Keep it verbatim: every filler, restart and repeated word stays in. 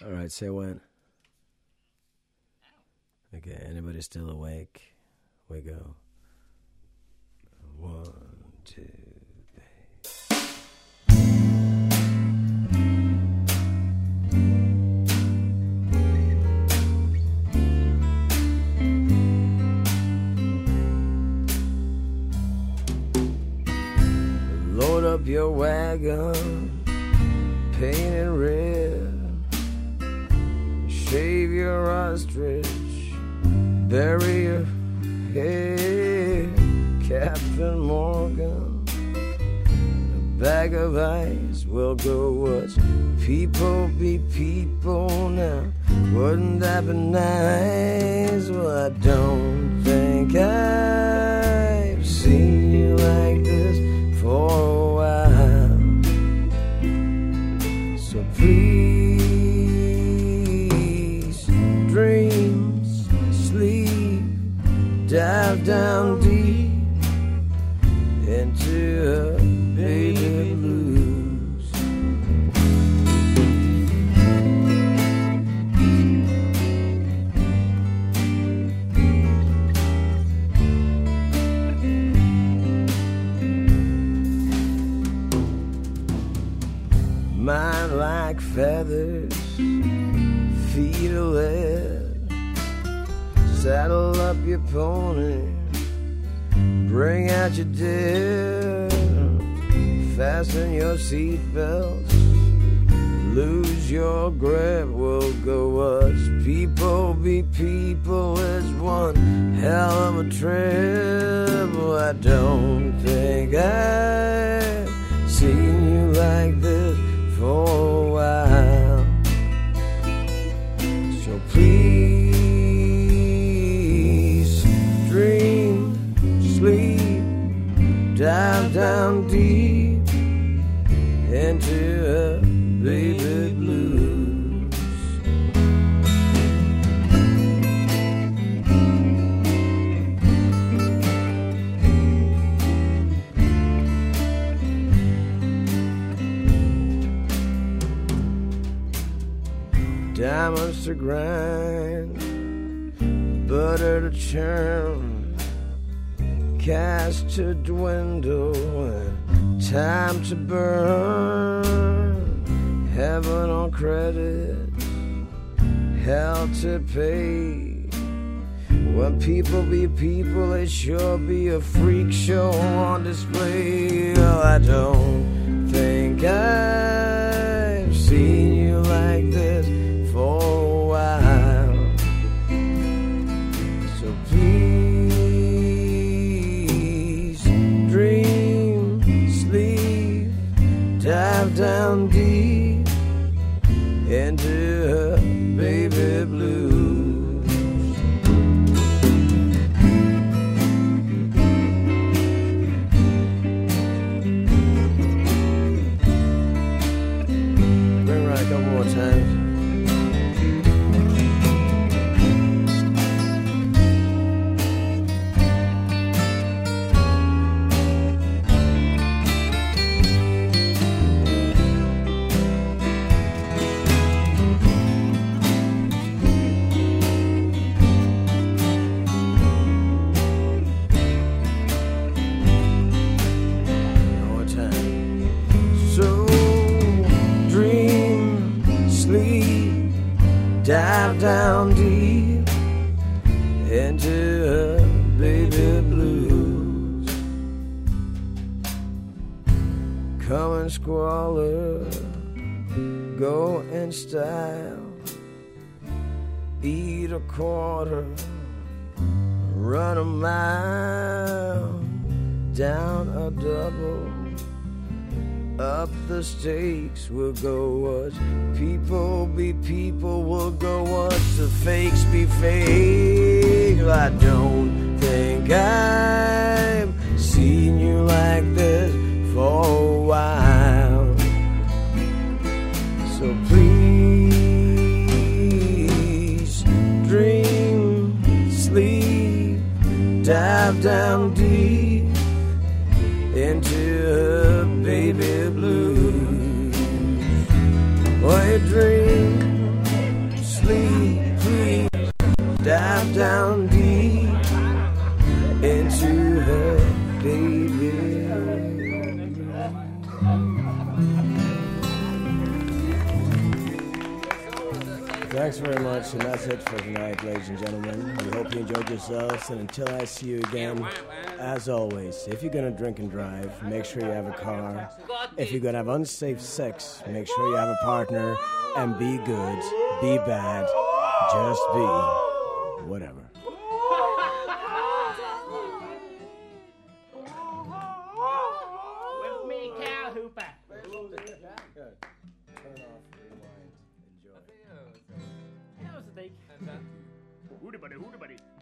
All right, say when. Okay, anybody still awake? We go. One, two, three. Load up your wagon, paint it red. Shave your ostrich, bury your head, Captain Morgan. A bag of ice will go watch people be people now. Wouldn't that be nice? Well, I don't think I've seen you like this for a while. So please, dreams, sleep, dive down deep into a baby blues. Mind like feathers, feet of lead. Saddle up your pony, bring out your dead. Fasten your seatbelts, lose your grip. We'll go watch people be people. It's one hell of a trip. Well, I don't think I've seen you like this for a while. So please, dive down deep into a baby blues. Diamonds to grind, butter to churn, cash to dwindle, and time to burn. Heaven on credit, hell to pay. When people be people, it sure be a freak show on display. Oh, I don't think I've seen you like this for a while. So please, dive down deep into her baby blues. Bring it right a couple more times. Dive down deep into a baby blues. Come and squalor, go in style. Eat a quarter, run a mile, down a double. Up the stakes, we'll go watch people be people. We'll go watch the fakes be fake. I don't think I've seen you like this for a while. So please, dream, sleep, dive down deep into a baby blues. Boy, dream, Thanks very much, and that's it for tonight, ladies and gentlemen. We hope you enjoyed yourselves, and until I see you again, as always, if you're gonna drink and drive, make sure you have a car. If you're gonna have unsafe sex, make sure you have a partner, and be good, be bad, just be whatever. With me, cow hooper. Good. Turn off, rewind, enjoy. That was the thing. And that Hooty buddy, hooty buddy.